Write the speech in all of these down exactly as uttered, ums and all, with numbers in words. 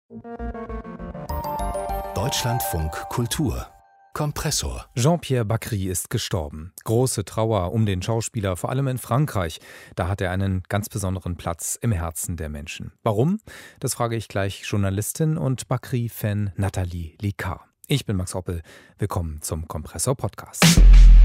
Deutschlandfunk Kultur Kompressor. Jean-Pierre Bacry ist gestorben. Große Trauer um den Schauspieler, vor allem in Frankreich. Da hat er einen ganz besonderen Platz im Herzen der Menschen. Warum? Das frage ich gleich Journalistin und Bacry-Fan Nathalie Licard. Ich bin Max Oppel. Willkommen zum Kompressor-Podcast.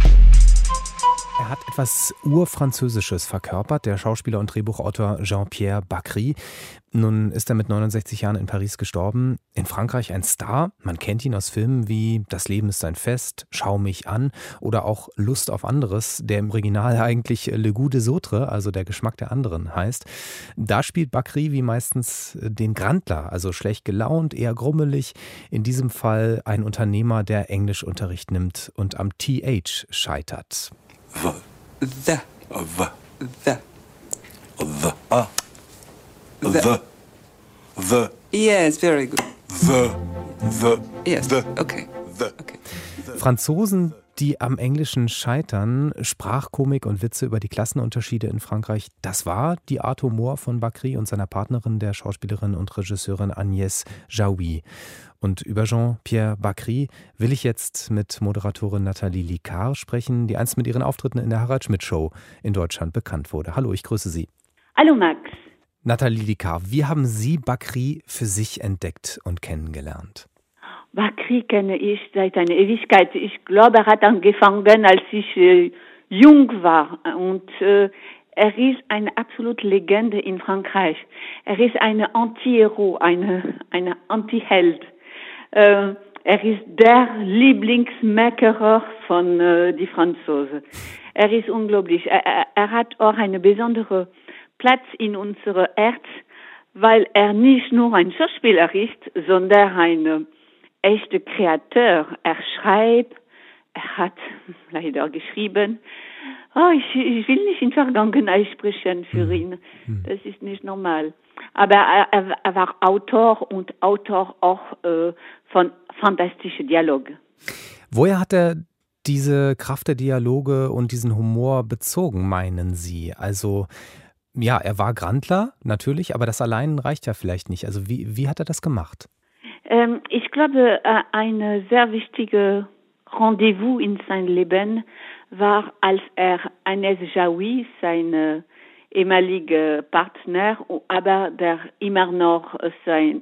Er hat etwas Urfranzösisches verkörpert, der Schauspieler und Drehbuchautor Jean-Pierre Bacry. Nun ist er mit neunundsechzig Jahren in Paris gestorben. In Frankreich ein Star. Man kennt ihn aus Filmen wie Das Leben ist ein Fest, Schau mich an oder auch Lust auf anderes, der im Original eigentlich Le Goût des Autres, also der Geschmack der anderen heißt. Da spielt Bacry wie meistens den Grandler, also schlecht gelaunt, eher grummelig. In diesem Fall ein Unternehmer, der Englischunterricht nimmt und am T H scheitert. V, the, v, the, the, ah, the, the. Yes, very good. The, the, Yes, the, okay. the. Okay. Franzosen, die am Englischen scheitern, Sprachkomik und Witze über die Klassenunterschiede in Frankreich, das war die Art Humor von Bacry und seiner Partnerin, der Schauspielerin und Regisseurin Agnès Jaoui. Und über Jean-Pierre Bacry will ich jetzt mit Moderatorin Nathalie Licard sprechen, die einst mit ihren Auftritten in der Harald Schmidt Show in Deutschland bekannt wurde. Hallo, ich grüße Sie. Hallo Max. Nathalie Licard, wie haben Sie Bacry für sich entdeckt und kennengelernt? Bacry kenne ich seit einer Ewigkeit. Ich glaube, er hat angefangen, als ich äh, jung war. Und äh, er ist eine absolute Legende in Frankreich. Er ist eine Anti-Hero, eine, eine Anti-Held. Äh, er ist der Lieblingsmeckerer von äh, die Franzosen. Er ist unglaublich. Er, er, er hat auch einen besonderen Platz in unserem Herz, weil er nicht nur ein Schauspieler ist, sondern ein echter Kreateur. Er schreibt, er hat leider geschrieben. Oh, ich, ich will nicht in Vergangenheit sprechen für ihn. Das ist nicht normal. Aber er, er, er war Autor und Autor auch äh, von fantastischen Dialogen. Woher hat er diese Kraft der Dialoge und diesen Humor bezogen, meinen Sie? Also, ja, er war Grandler, natürlich, aber das allein reicht ja vielleicht nicht. Also, wie, wie hat er das gemacht? Ähm, ich glaube, äh, ein sehr wichtiges Rendezvous in seinem Leben war, als er Agnès Jaoui, seine ehemalige Partner, aber der immer noch sein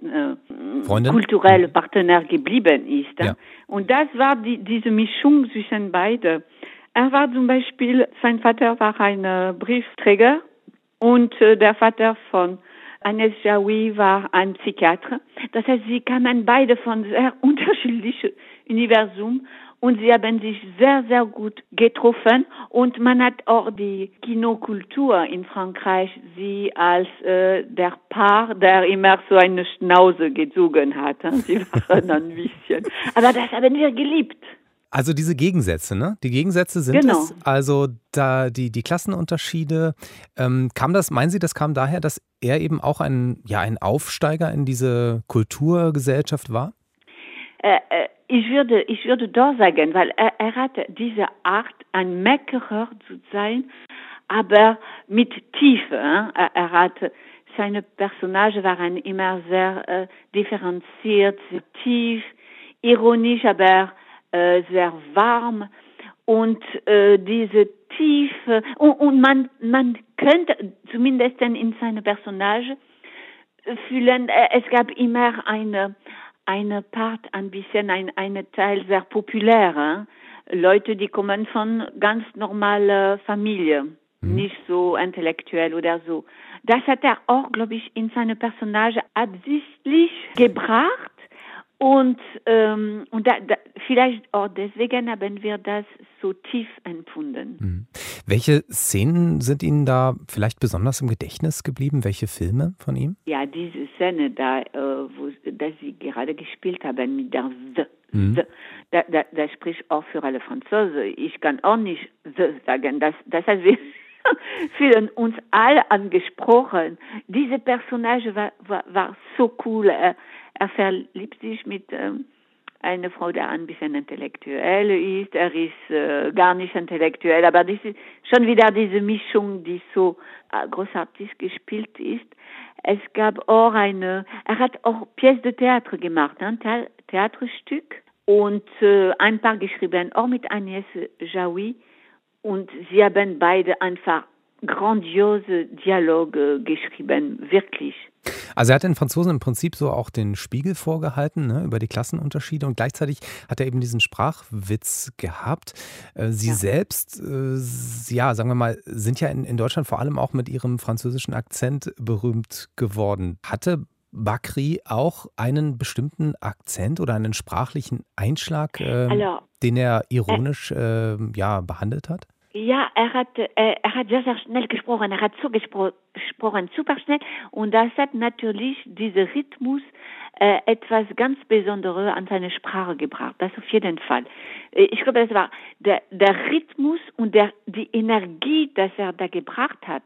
äh, kultureller Partner geblieben ist. Ja. Und das war die, diese Mischung zwischen beiden. Er war zum Beispiel, sein Vater war ein äh, Briefträger und äh, der Vater von Agnès Jaoui war ein Psychiater. Das heißt, sie kamen beide von sehr unterschiedlichen Universum und sie haben sich sehr, sehr gut getroffen. Und man hat auch die Kinokultur in Frankreich sie als äh, der Paar, der immer so eine Schnauze gezogen hat. Sie waren ein bisschen. Aber das haben wir geliebt. Also diese Gegensätze, ne? Die Gegensätze sind genau. es. Also da die, die Klassenunterschiede. Ähm, kam das, meinen Sie, das kam daher, dass er eben auch ein, ja, ein Aufsteiger in diese Kulturgesellschaft war? Äh, äh, ich würde, ich würde doch sagen, weil er, er hatte diese Art, ein Meckerer zu sein, aber mit Tiefe. Hein? Er, er hatte, seine Personagen waren immer sehr äh, differenziert, sehr tief, ironisch, aber äh, sehr warm. Und äh, diese Tiefe, und, und man, man könnte zumindest in seine Personagen fühlen, äh, es gab immer eine eine Part, ein bisschen, ein eine Teil sehr populär. Hein? Leute, die kommen von ganz normaler Familie, mhm. nicht so intellektuell oder so. Das hat er auch, glaube ich, in seine Personage absichtlich gebracht. Und, ähm, und da, da, vielleicht auch deswegen haben wir das so tief empfunden. Mhm. Welche Szenen sind Ihnen da vielleicht besonders im Gedächtnis geblieben? Welche Filme von ihm? Ja, diese Szene, da, äh, wo dass Sie gerade gespielt haben mit der The. Mhm. The da, da, das spricht auch für alle Franzosen. Ich kann auch nicht The sagen. Das, das heißt, wir fühlen uns alle angesprochen. Diese Personage war, war, war so cool. Er, er verliebt sich mit ähm, eine Frau, die ein bisschen intellektuell ist. Er ist äh, gar nicht intellektuell, aber das ist schon wieder diese Mischung, die so äh, großartig gespielt ist. Es gab auch eine, er hat auch Pièce de Théâtre gemacht, ein The- Theaterstück und äh, ein paar geschrieben, auch mit Agnès Jaoui. Und sie haben beide einfach grandiose Dialoge geschrieben, wirklich. Also er hat den Franzosen im Prinzip so auch den Spiegel vorgehalten, ne, über die Klassenunterschiede und gleichzeitig hat er eben diesen Sprachwitz gehabt. Äh, Sie Ja. selbst, äh, ja, sagen wir mal, sind ja in, in Deutschland vor allem auch mit ihrem französischen Akzent berühmt geworden. Hatte Bakri auch einen bestimmten Akzent oder einen sprachlichen Einschlag, äh, Alors, den er ironisch äh, ja, behandelt hat? ja, er hat, äh, er hat sehr, sehr schnell gesprochen. Er hat so gespro- gesprochen, super schnell. Und das hat natürlich diesen Rhythmus äh, etwas ganz Besonderes an seine Sprache gebracht. Das auf jeden Fall. Äh, Ich glaube, das war der, der Rhythmus und der, die Energie, dass er da gebracht hat.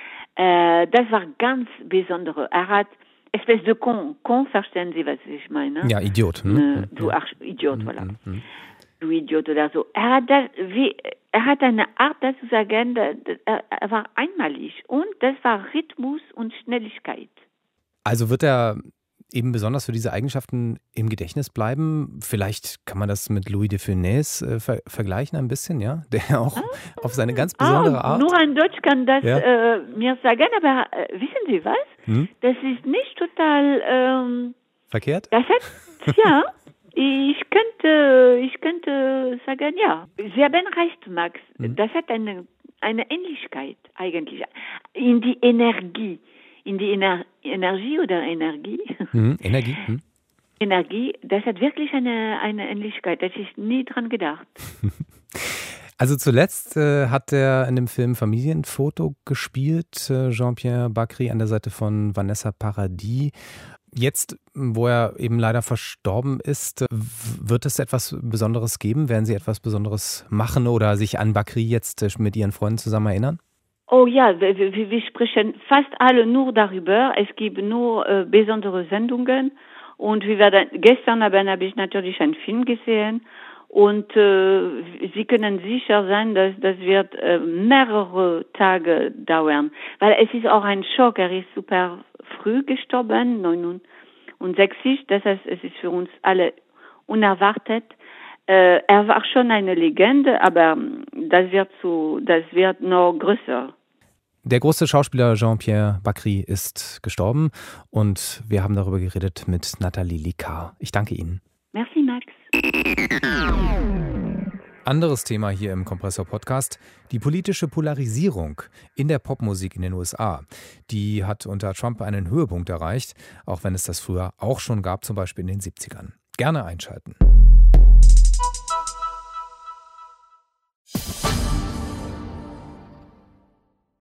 Äh, das war ganz Besonderes. Er hat Espèce de con, con, verstehen Sie, was ich meine? Ja, Idiot. Äh, Hm? Du Ja. Arsch, Idiot, voilà. Hm, hm. Du Idiot oder so. Er hat das, wie, er hat eine Art, das zu sagen, da- da- er er war einmalig. Und das war Rhythmus und Schnelligkeit. Also wird er eben besonders für diese Eigenschaften im Gedächtnis bleiben? Vielleicht kann man das mit Louis de Funès äh, ver vergleichen ein bisschen, ja? Der auch auf seine ganz besondere Ah, Art. nur ein Deutsch kann das Ja. äh, mir sagen, aber äh, wissen Sie was? Hm? Das ist nicht total, ähm, Verkehrt? das hat, ja, ich könnte, ich könnte sagen, ja. Sie haben recht, Max. Mhm. Das hat eine, eine Ähnlichkeit eigentlich. In die Energie. In die Ener Energie oder Energie. Hm, Energie. Hm. Energie, das hat wirklich eine, eine Ähnlichkeit. Da hätte ich nie dran gedacht. Also zuletzt äh, hat er in dem Film Familienfoto gespielt, äh, Jean-Pierre Bakri an der Seite von Vanessa Paradis. Jetzt, wo er eben leider verstorben ist, äh, w- wird es etwas Besonderes geben? Werden Sie etwas Besonderes machen oder sich an Bakri jetzt äh, mit Ihren Freunden zusammen erinnern? Oh ja, wir, wir, wir sprechen fast alle nur darüber. Es gibt nur äh, besondere Sendungen. Und wir werden, gestern Abend habe ich natürlich einen Film gesehen. Und äh, Sie können sicher sein, dass das wird äh, mehrere Tage dauern. Weil es ist auch ein Schock. Er ist super früh gestorben, neunundsechzig. Das heißt, es ist für uns alle unerwartet. Äh, er war schon eine Legende, aber das wird so, das wird noch größer. Der große Schauspieler Jean-Pierre Bakri ist gestorben und wir haben darüber geredet mit Nathalie Licard. Ich danke Ihnen. Merci, Max. Anderes Thema hier im Kompressor-Podcast, die politische Polarisierung in der Popmusik in den U S A. Die hat unter Trump einen Höhepunkt erreicht, auch wenn es das früher auch schon gab, zum Beispiel in den siebzigern. Gerne einschalten.